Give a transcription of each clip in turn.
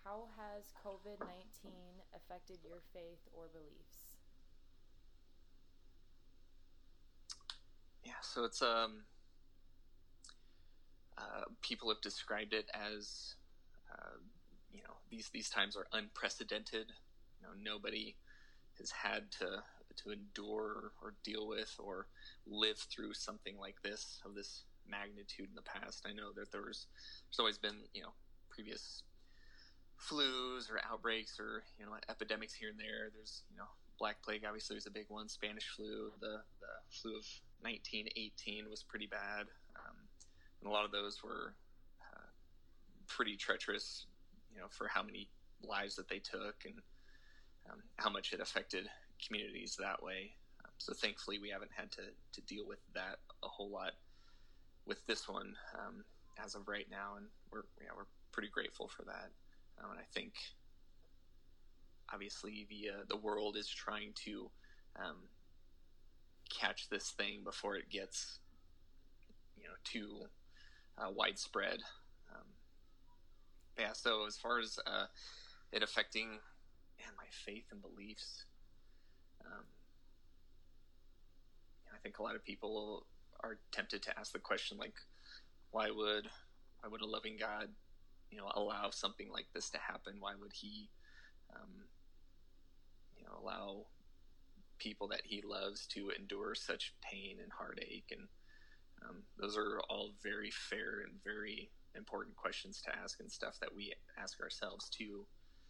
how has COVID-19 affected your faith or beliefs? Yeah, so it's people have described it as these times are unprecedented. Nobody has had to endure or deal with or live through something like this of this magnitude in the past. I know that there's always been previous flus or outbreaks or epidemics here and there. There's Black Plague obviously was a big one. Spanish flu, the flu of 1918 was pretty bad, and a lot of those were pretty treacherous. For how many lives that they took and how much it affected communities that way. So thankfully, we haven't had to deal with that a whole lot with this one as of right now, and we're pretty grateful for that. And I think obviously the world is trying to catch this thing before it gets too widespread. Yeah. So as far as it affecting my faith and beliefs, I think a lot of people are tempted to ask the question, like, why would a loving God allow something like this to happen? Why would he allow people that he loves to endure such pain and heartache? And those are all very fair and very important questions to ask, and stuff that we ask ourselves too.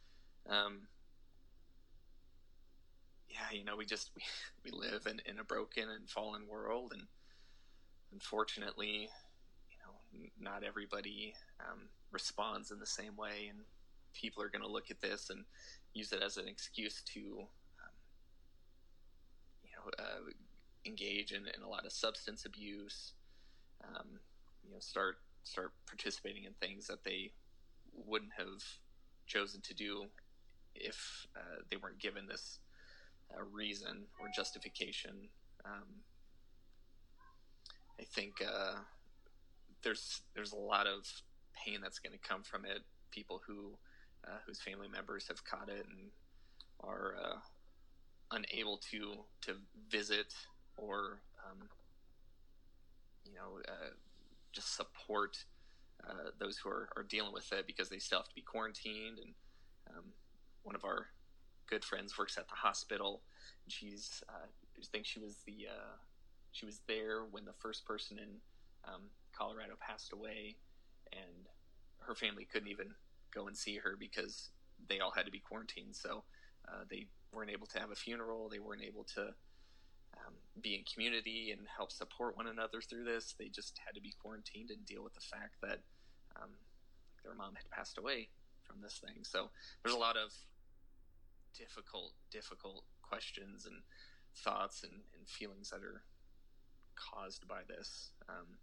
We live in a broken and fallen world, and unfortunately, not everybody responds in the same way, and people are going to look at this and use it as an excuse to, engage in a lot of substance abuse. Start participating in things that they wouldn't have chosen to do if they weren't given this reason or justification. I think there's a lot of pain that's going to come from it. People whose family members have caught it and are unable to visit or just support those who are dealing with it, because they still have to be quarantined. And one of our good friends works at the hospital. And I think she was there when the first person in Colorado passed away, and her family couldn't even go and see her because they all had to be quarantined. So they weren't able to have a funeral. They weren't able to be in community and help support one another through this. They just had to be quarantined and deal with the fact that their mom had passed away from this thing. So there's a lot of difficult questions and thoughts and feelings that are caused by this.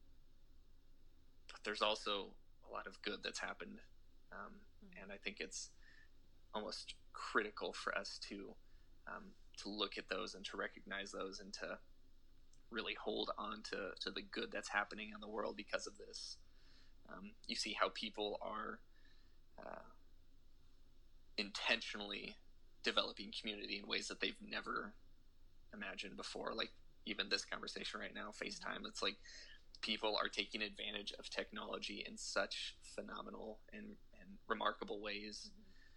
But there's also a lot of good that's happened. And I think it's almost critical for us to look at those and to recognize those and to really hold on to the good that's happening in the world because of this. You see how people are intentionally developing community in ways that they've never imagined before. Like even this conversation right now, FaceTime, it's like people are taking advantage of technology in such phenomenal and remarkable ways.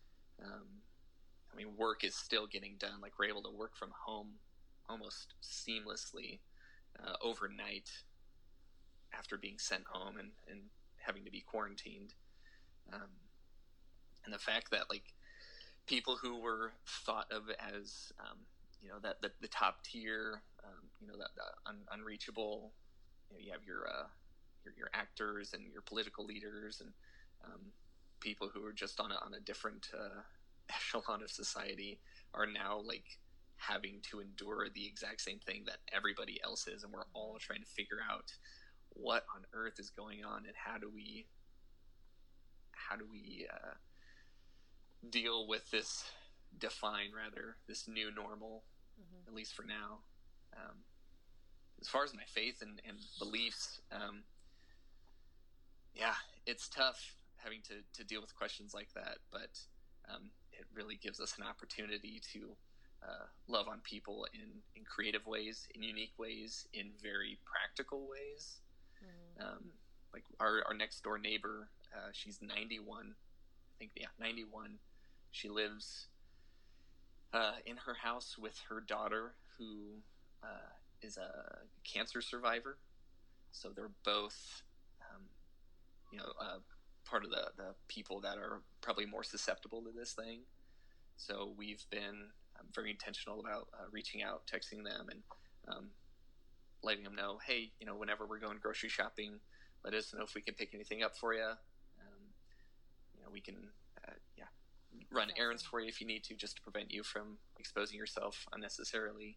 Work is still getting done. Like we're able to work from home almost seamlessly overnight after being sent home and having to be quarantined. And the fact that like people who were thought of as that the top tier, that unreachable. You have your actors and your political leaders and people who are just on a different echelon of society are now like having to endure the exact same thing that everybody else is, and we're all trying to figure out what on earth is going on and how do we deal with this this new normal, at least for now. As far as my faith and beliefs, it's tough. having to deal with questions like that, but it really gives us an opportunity to love on people in creative ways, in unique ways, in very practical ways. Like our next door neighbor, she's 91, I think, 91. She lives in her house with her daughter, who is a cancer survivor. So they're both, part of the people that are probably more susceptible to this thing. So we've been very intentional about reaching out, texting them, and letting them know, hey, whenever we're going grocery shopping, let us know if we can pick anything up for you. We can, run errands for you if you need to, just to prevent you from exposing yourself unnecessarily.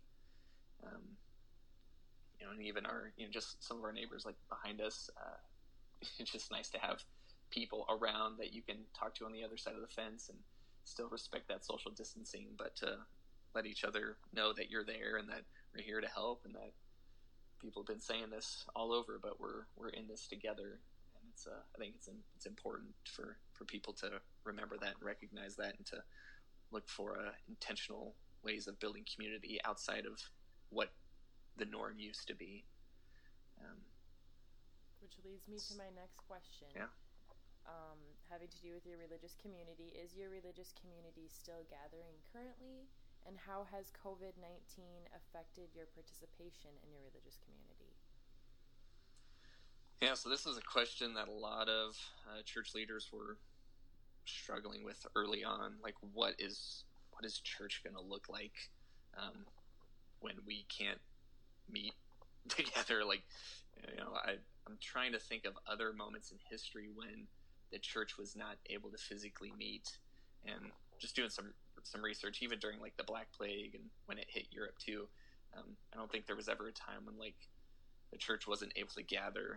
And even our, just some of our neighbors like behind us. It's just nice to have people around that you can talk to on the other side of the fence and still respect that social distancing, but to let each other know that you're there and that we're here to help, and that people have been saying this all over, but we're in this together. And it's I think it's important for people to remember that and recognize that, and to look for intentional ways of building community outside of what the norm used to be. Which leads me to my next question. Yeah. Having to do with your religious community. Is your religious community still gathering currently? And how has COVID-19 affected your participation in your religious community? Yeah, so this is a question that a lot of church leaders were struggling with early on. Like, what is church going to look like when we can't meet together? Like, I'm trying to think of other moments in history when the church was not able to physically meet, and just doing some research, even during like the Black Plague and when it hit Europe too. I don't think there was ever a time when like the church wasn't able to gather.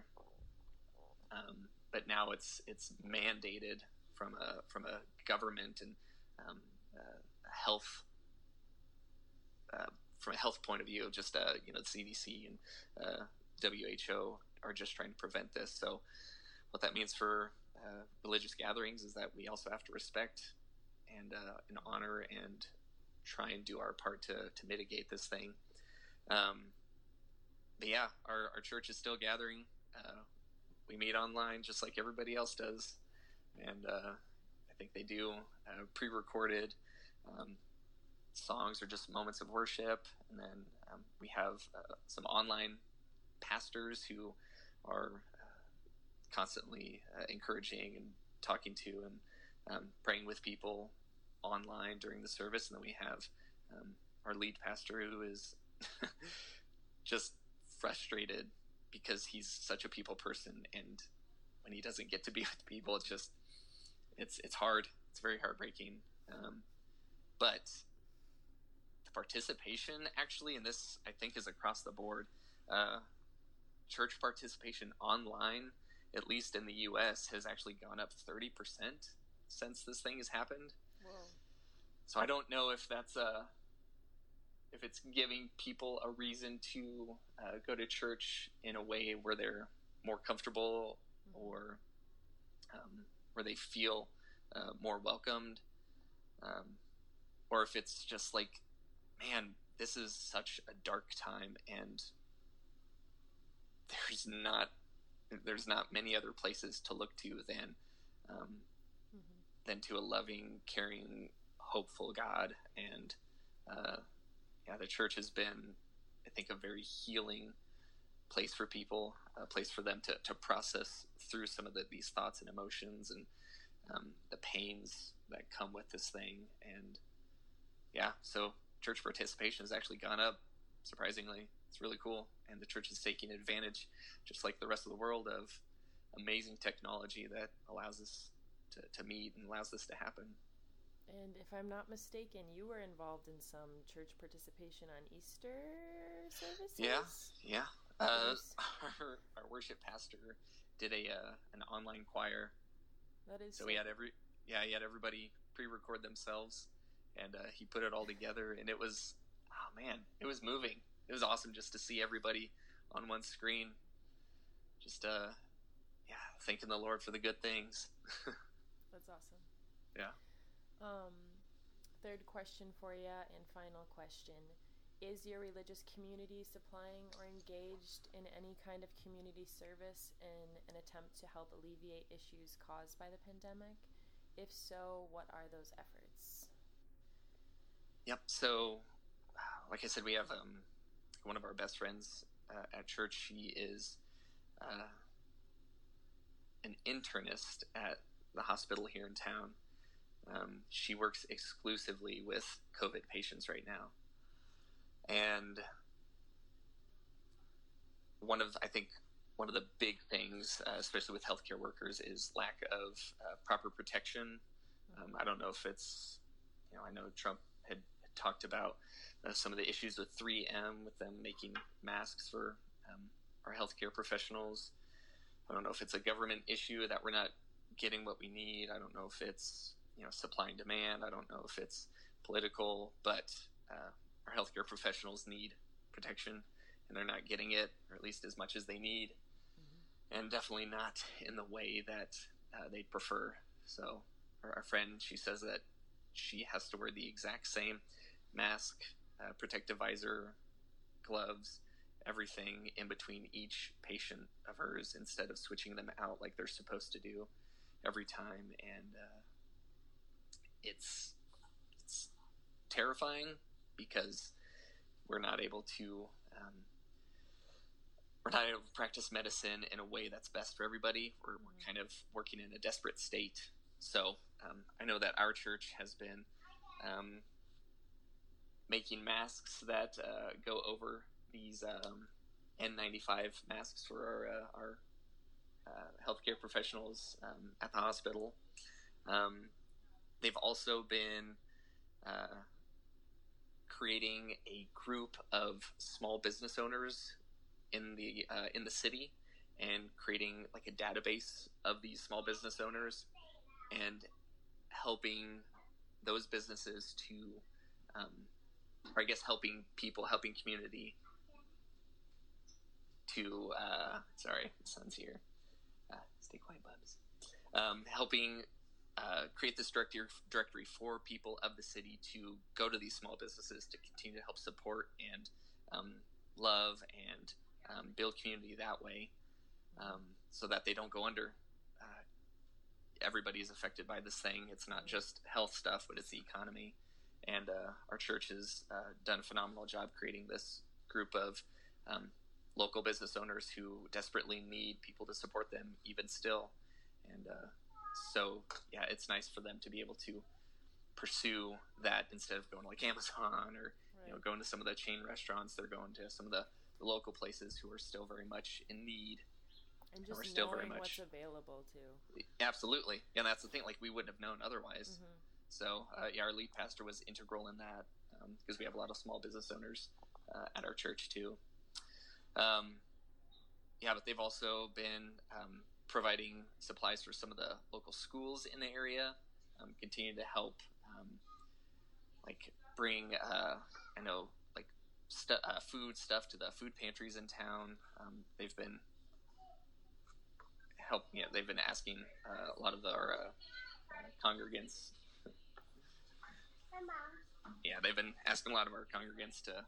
But now it's mandated from a government and health from a health point of view. Just the CDC and WHO are just trying to prevent this. So what that means for religious gatherings is that we also have to respect and honor and try and do our part to mitigate this thing. But yeah, our church is still gathering. We meet online just like everybody else does, and I think they do pre-recorded songs or just moments of worship, and then we have some online pastors who are constantly encouraging and talking to and praying with people online during the service. And then we have our lead pastor, who is just frustrated because he's such a people person, and when he doesn't get to be with people, it's hard. It's very heartbreaking. But the participation, actually, and this I think is across the board, church participation online, at least in the U.S., has actually gone up 30% since this thing has happened. Whoa. So I don't know if that's if it's giving people a reason to go to church in a way where they're more comfortable, or where they feel more welcomed, or if it's just like, man, this is such a dark time, and there's not many other places to look to than to a loving, caring, hopeful God. And the church has been, I think, a very healing place for people, a place for them to process through some of these thoughts and emotions and the pains that come with this thing. And so church participation has actually gone up, surprisingly. It's really cool. And the church is taking advantage, just like the rest of the world, of amazing technology that allows us to meet and allows this to happen. And if I'm not mistaken, you were involved in some church participation on Easter services? Yeah. Our worship pastor did an online choir. That is so he had everybody pre-record themselves, and he put it all together, and it was moving. It was awesome just to see everybody on one screen. Just thanking the Lord for the good things. That's awesome. Yeah. Third question for you, and final question. Is your religious community supplying or engaged in any kind of community service in an attempt to help alleviate issues caused by the pandemic? If so, what are those efforts? Yep. So, like I said, we have one of our best friends at church. She is an internist at the hospital here in town. She works exclusively with COVID patients right now. And one of the big things, especially with healthcare workers, is lack of proper protection. I don't know if it's, I know Trump had talked about some of the issues with 3M, with them making masks for our healthcare professionals. I don't know if it's a government issue that we're not getting what we need. I don't know if it's, supply and demand. I don't know if it's political, but our healthcare professionals need protection, and they're not getting it, or at least as much as they need, and definitely not in the way that they'd prefer. So our friend, she says that she has to wear the exact same mask, protective visor, gloves, everything in between each patient of hers, instead of switching them out like they're supposed to do every time. And it's terrifying, because we're not able to practice medicine in a way that's best for everybody. We're kind of working in a desperate state. So I know that our church has been making masks that go over these N95 masks for our healthcare professionals at the hospital. They've also been creating a group of small business owners in the city, and creating like a database of these small business owners, and helping those businesses to, or I guess helping community to, sorry, the son's here. Stay quiet, Bubs. Helping create this directory for people of the city to go to these small businesses to continue to help support and love and build community that way, so that they don't go under. Everybody is affected by this thing. It's not just health stuff, but it's the economy. And our church has done a phenomenal job creating this group of local business owners who desperately need people to support them even still. And so, yeah, it's nice for them to be able to pursue that instead of going to like Amazon or going to some of the chain restaurants. They're going to some of the local places who are still very much in need. And just knowing what's available too. Absolutely. And that's the thing, like we wouldn't have known otherwise. So our lead pastor was integral in that, because we have a lot of small business owners at our church too. But they've also been providing supplies for some of the local schools in the area, continue to help bring food stuff to the food pantries in town. They've been they've been asking a lot of our congregants. They've been asking a lot of our congregants to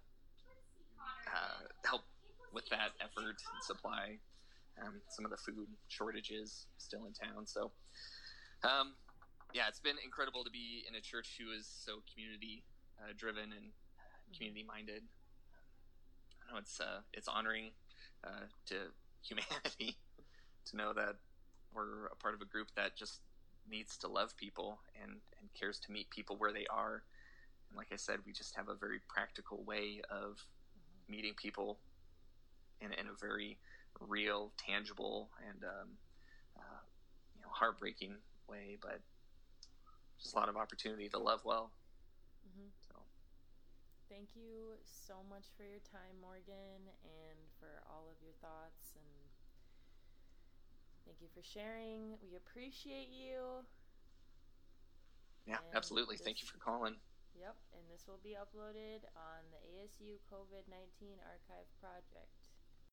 help with that effort and supply some of the food shortages still in town. So, it's been incredible to be in a church who is so community driven and community minded. I know it's honoring to humanity to know that we're a part of a group that just needs to love people and cares to meet people where they are. And like I said, we just have a very practical way of meeting people in a very real, tangible, and heartbreaking way, but just a lot of opportunity to love well. So, thank you so much for your time, Morgan, and for all of your thoughts, and thank you for sharing. We appreciate you. Yeah, absolutely. Thank you for calling. Yep, and this will be uploaded on the ASU COVID-19 Archive Project.